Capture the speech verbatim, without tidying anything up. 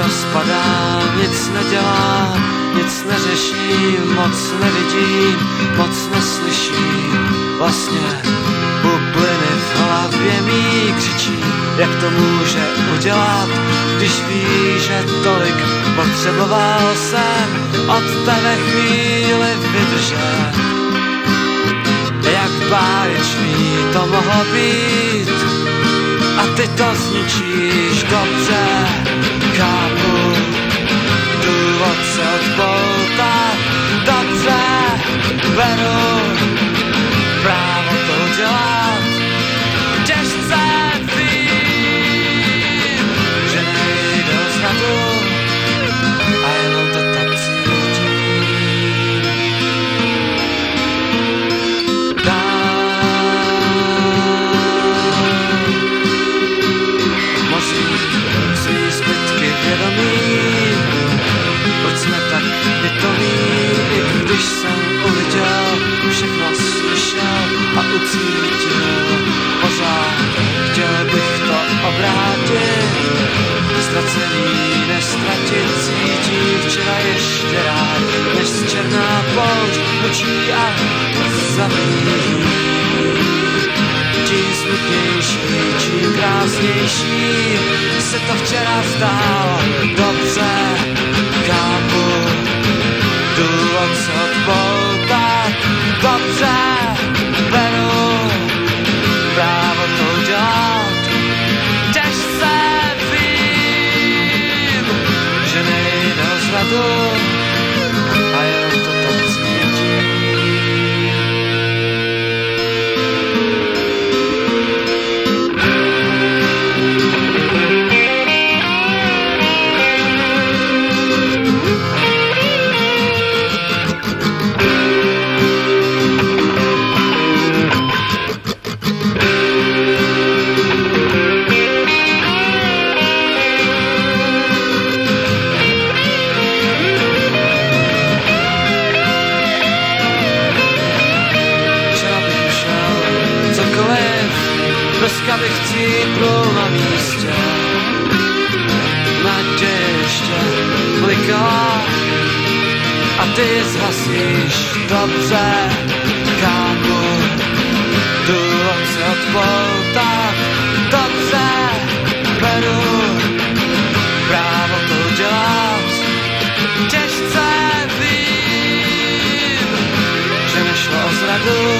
rozpadám, nic nedělám, nic neřeším, moc nevidím, moc neslyším. Vlastně bubliny v hlavě mý křičí, jak to může udělat, když ví, že tolik potřeboval jsem od tebe chvíli vydržet. Jak báječný to mohlo být a ty to zničíš dobře. Chápu důvod se odpoutat, dobře beru právo to udělat. Těžce vím, že nejde o zradu a jenom to tak cítím. Dám moří svý zbytky vědomí, proč jsme tak pitomí, i když jsem uviděl, všechno slyšel a ucítil. Pořád chtěl bych to obrátit, ztracený nestratit, cítím včera ještě rád, než černá poušť mlčí a zaví. Tím smutnější, čím krásnější se to včera zdálo. Dobře, chápu důvod se odpoutat, dobře beru právo to udělat. Těžce vím, že nejde o zradu a jenom to tak cítím. Dneska bych cípnul na místě, naděje ještě blikala a ty zhasíš. Dobře, chápu důvod se odpoutat, dobře beru právo to udělat. Těžce vím, že nešlo o zradu